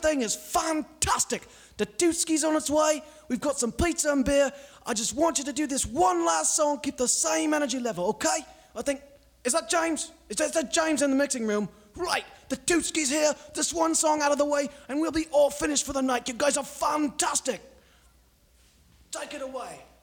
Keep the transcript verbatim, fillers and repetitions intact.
everything is fantastic. The Dooski's on its way. We've got some pizza and beer. I just want you to do this one last song, keep the same energy level, okay? I think, is that James? Is that, is that James in the mixing room? Right, the Dooski's here, this one song out of the way, and we'll be all finished for the night. You guys are fantastic. Take it away.